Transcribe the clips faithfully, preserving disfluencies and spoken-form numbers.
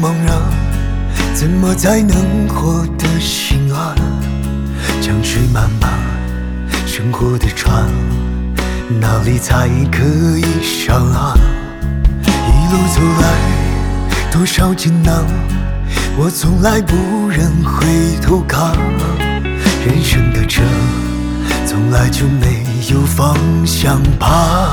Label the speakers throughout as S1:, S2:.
S1: 茫然，怎么才能活得心安？江水漫漫，生活的船，哪里才可以上岸？一路走来，多少艰难，我从来不忍回头看。人生的车，从来就没有方向盘。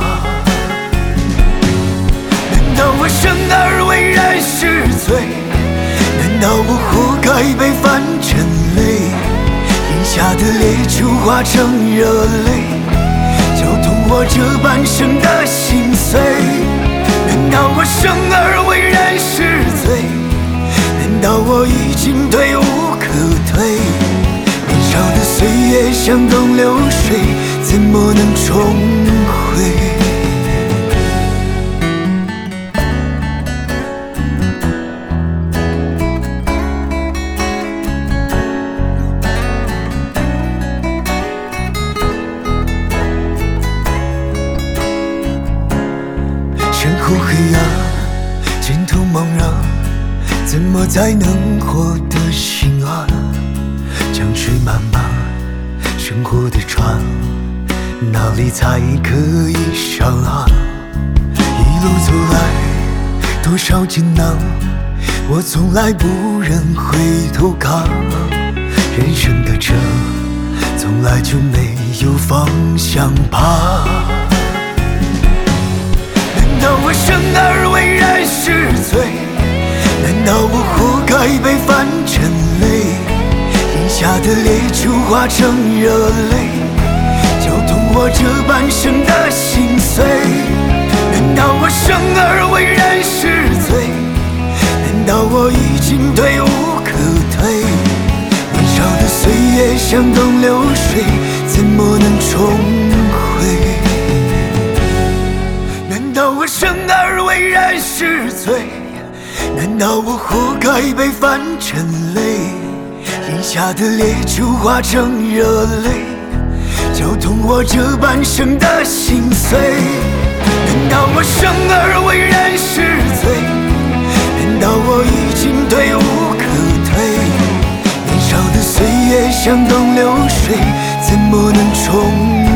S1: 难道我生而为人是罪？难道我活该被翻成泪？眼下的烈酒化成热泪，搅动我这半生的心碎。难道我生而为人是罪？难道我已经退无可退？年少的岁月像东流水，怎么能重回？身后黑暗，前途茫然，怎么才能活得心安？江水漫漫，生活的船，哪里才可以上岸？一路走来，多少艰难，我从来不忍回头看。人生的车，从来就没有方向盘。难道我生而为人是罪？难道我活该被翻成泪？眼下的烈酒化成热泪，搅动我这半生的心碎。难道我生而为人是罪？难道我已经退无可退？年少的岁月像东流水，怎么能重回？难道我生而为人是罪？难道我活该被翻成泪？眼下的烈酒化成热泪，搅动我这半生的心碎。难道我生而为人是罪？难道我已经退无可退？年少的岁月像东流水，怎么能重